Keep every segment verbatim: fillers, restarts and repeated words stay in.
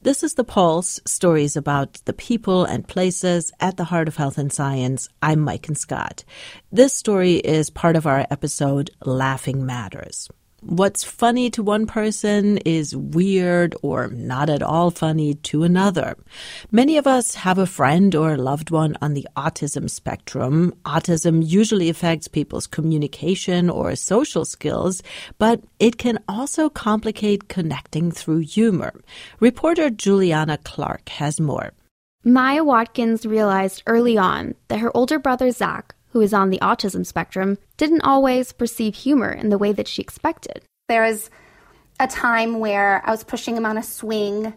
This is The Pulse, stories about the people and places at the heart of health and science. I'm Maiken Scott. This story is part of our episode, Laughing Matters. What's funny to one person is weird or not at all funny to another. Many of us have a friend or loved one on the autism spectrum. Autism usually affects people's communication or social skills, but it can also complicate connecting through humor. Reporter Juliana Clark has more. Maya Watkins realized early on that her older brother Zach, who is on the autism spectrum, didn't always perceive humor in the way that she expected. There was a time where I was pushing him on a swing,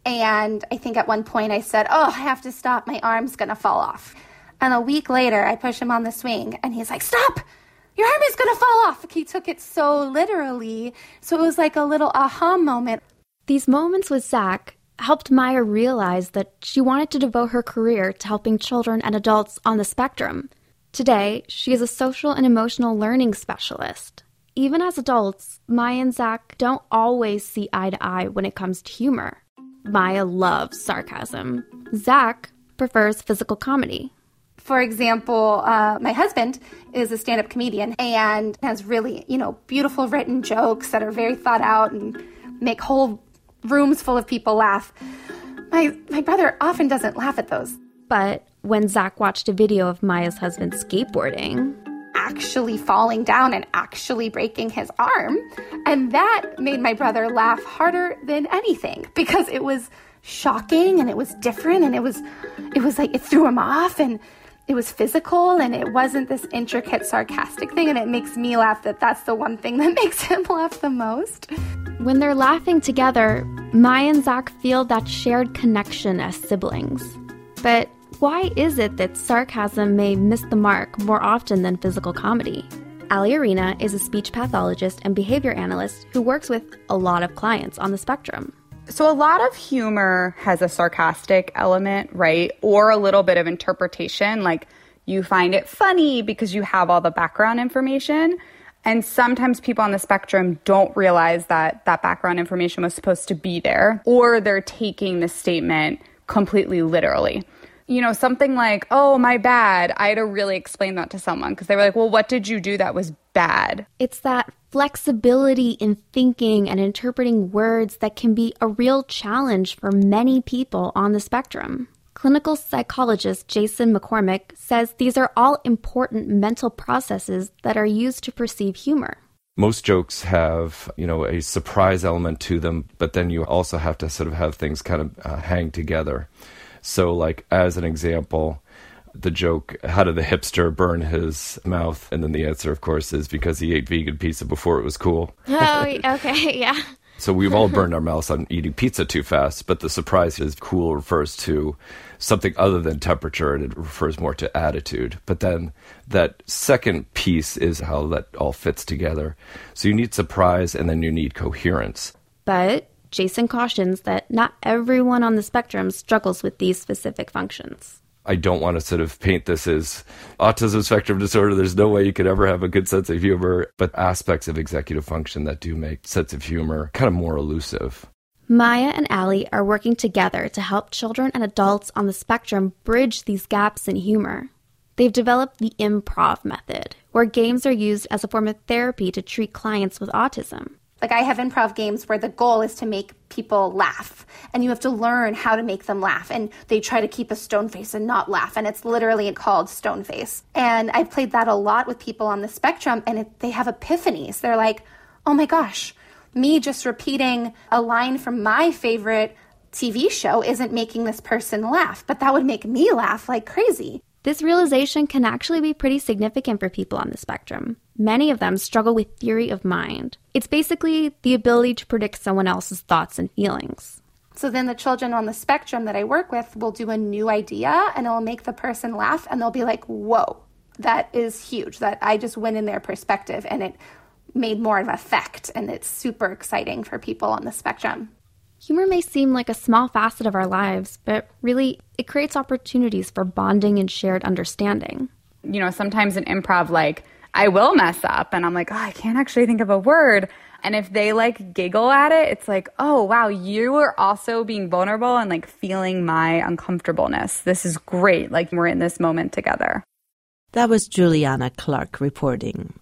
and I think at one point I said, oh, I have to stop, my arm's gonna fall off. And a week later, I push him on the swing, and he's like, stop, your arm is gonna fall off. He took it so literally, so it was like a little aha moment. These moments with Zach helped Maya realize that she wanted to devote her career to helping children and adults on the spectrum. Today, she is a social and emotional learning specialist. Even as adults, Maya and Zach don't always see eye to eye when it comes to humor. Maya loves sarcasm. Zach prefers physical comedy. For example, uh, my husband is a stand-up comedian and has really, you know, beautiful written jokes that are very thought out and make whole rooms full of people laugh. My, my brother often doesn't laugh at those. But when Zach watched a video of Maya's husband skateboarding, actually falling down and actually breaking his arm, and that made my brother laugh harder than anything because it was shocking and it was different and it was it was like it threw him off and it was physical and it wasn't this intricate sarcastic thing, and it makes me laugh that that's the one thing that makes him laugh the most. When they're laughing together, Maya and Zach feel that shared connection as siblings. But why is it that sarcasm may miss the mark more often than physical comedy? Ali Arena is a speech pathologist and behavior analyst who works with a lot of clients on the spectrum. So a lot of humor has a sarcastic element, right? Or a little bit of interpretation, like you find it funny because you have all the background information. And sometimes people on the spectrum don't realize that that background information was supposed to be there, or they're taking the statement completely literally. You know, something like, oh, my bad. I had to really explain that to someone because they were like, well, what did you do that was bad? It's that flexibility in thinking and interpreting words that can be a real challenge for many people on the spectrum. Clinical psychologist Jason McCormick says these are all important mental processes that are used to perceive humor. Most jokes have, you know, a surprise element to them, but then you also have to sort of have things kind of uh, hang together. So, like, as an example, the joke, how did the hipster burn his mouth? And then the answer, of course, is because he ate vegan pizza before it was cool. Oh, okay, yeah. So we've all burned our mouths on eating pizza too fast, but the surprise is cool refers to something other than temperature, and it refers more to attitude. But then that second piece is how that all fits together. So you need surprise, and then you need coherence. But Jason cautions that not everyone on the spectrum struggles with these specific functions. I don't want to sort of paint this as autism spectrum disorder. There's no way you could ever have a good sense of humor, but aspects of executive function that do make sense of humor kind of more elusive. Maya and Ali are working together to help children and adults on the spectrum bridge these gaps in humor. They've developed the improv method, where games are used as a form of therapy to treat clients with autism. Like, I have improv games where the goal is to make people laugh, and you have to learn how to make them laugh. And they try to keep a stone face and not laugh, and it's literally called stone face. And I've played that a lot with people on the spectrum, and it, they have epiphanies. They're like, oh my gosh, me just repeating a line from my favorite T V show isn't making this person laugh, but that would make me laugh like crazy. This realization can actually be pretty significant for people on the spectrum. Many of them struggle with theory of mind. It's basically the ability to predict someone else's thoughts and feelings. So then the children on the spectrum that I work with will do a new idea, and it will make the person laugh, and they'll be like, whoa, that is huge. That I just went in their perspective, and it made more of an effect, and it's super exciting for people on the spectrum. Humor may seem like a small facet of our lives, but really, it creates opportunities for bonding and shared understanding. You know, sometimes in improv, like, I will mess up, and I'm like, oh, I can't actually think of a word. And if they like giggle at it, it's like, oh, wow, you are also being vulnerable and like feeling my uncomfortableness. This is great. Like we're in this moment together. That was Juliana Clark reporting.